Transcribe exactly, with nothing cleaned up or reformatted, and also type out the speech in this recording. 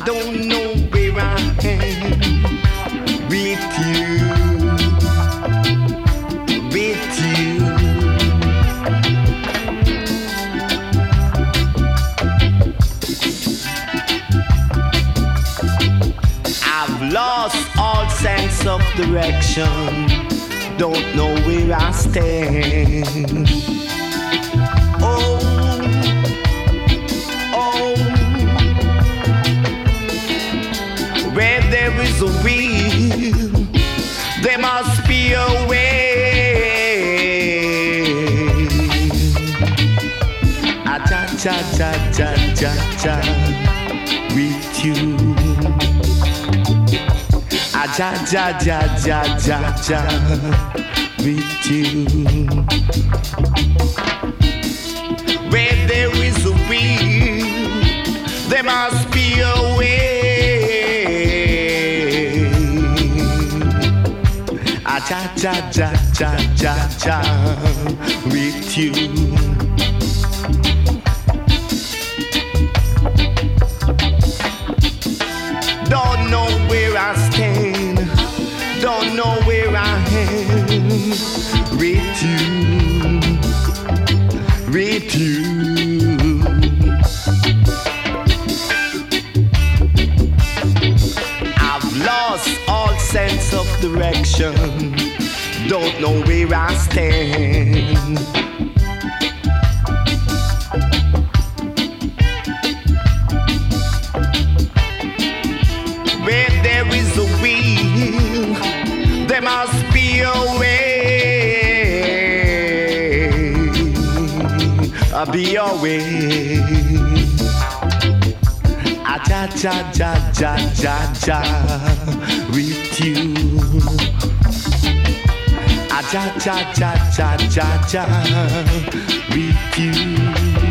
don't know where I am with you, with you. I've lost all sense of direction, don't know where I stand. Oh, oh, where there is a will, there must be a way. Ah, cha cha cha cha cha cha, with you. Ah, ja ja ja ja ja ja, with you. Where there is a will, there must be a way. Ah, ja ja ja ja ja ja, with you. Don't know where I stand, don't know where I am with you, with you. I've lost all sense of direction, don't know where I stand. Where there is a will, there must be a way. I'll be your way. Ah, ja ja ja ja ja ja, with you. Ah, ja ja ja ja ja ja, with you.